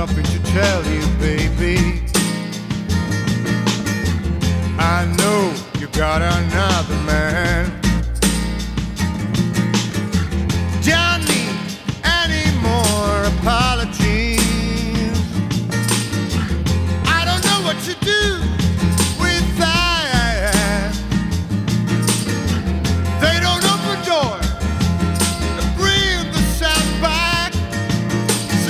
nothing to tell you, baby. I know you got another man. Don't need any more apologies. I don't know what to do with that. They don't open doors and bring the sound back. So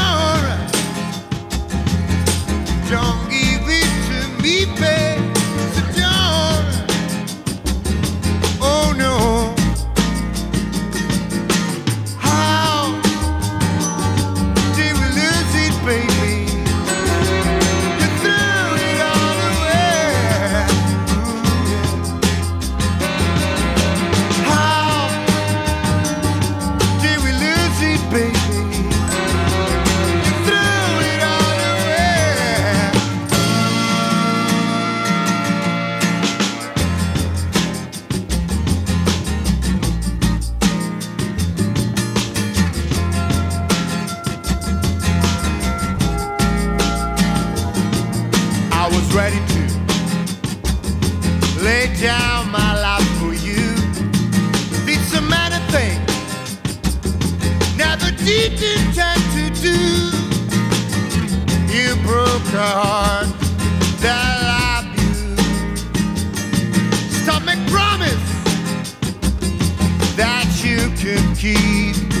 don't give it to me, babe. So don't, oh no. How did we lose it, baby? You threw it all away. How did we lose it, baby? You threw it all away. I was ready to lay down my life for you. Did so many things never did intend to do. You broke a heart that loved you. Stop make promise that you could keep.